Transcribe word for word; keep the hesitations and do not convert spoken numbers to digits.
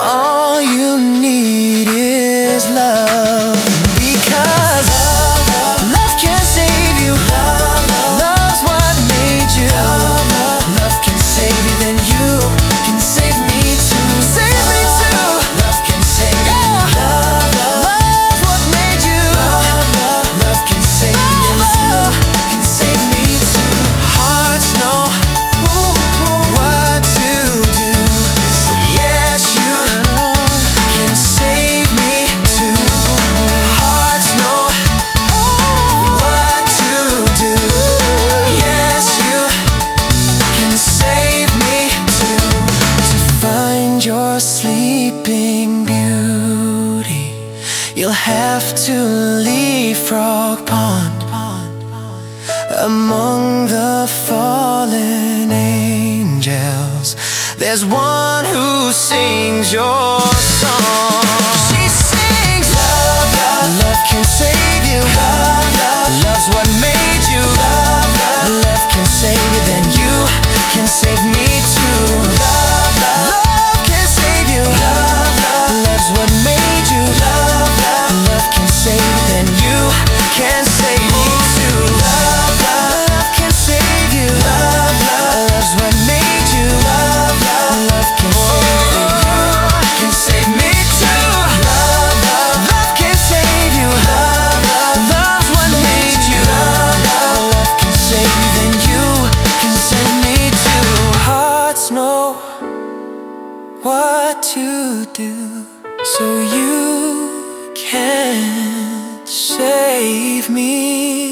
All you need is love, because love can save you. Love's what made you. Love can save you, then you can save me too. Save me too. Love can save you. Love's what made you. Love can save you, then you can save me too. Hearts know what to do. So yes, you can save me too. Hearts know what to do. Yes, you can save me too. To find your sleeping beauty, you'll have to leave Frog Pond. Among the fallen angels, there's one who sings your song. She sings love, love, love can save you. Love, love, love's what made you. Love, love, love can save you, then you can save me too. Love, love, love can save you. Love, love, love's what made you. Love, love, love can save you, then you can save me too. Love, love, love can save you. Love, love, love's what made you. Love, love, love can save you, then you can save me too. Love, love, love can save you. Love, love, love's what made you. Love, love, love can save you, then you can save me too. Hearts know what to do, so you can save me.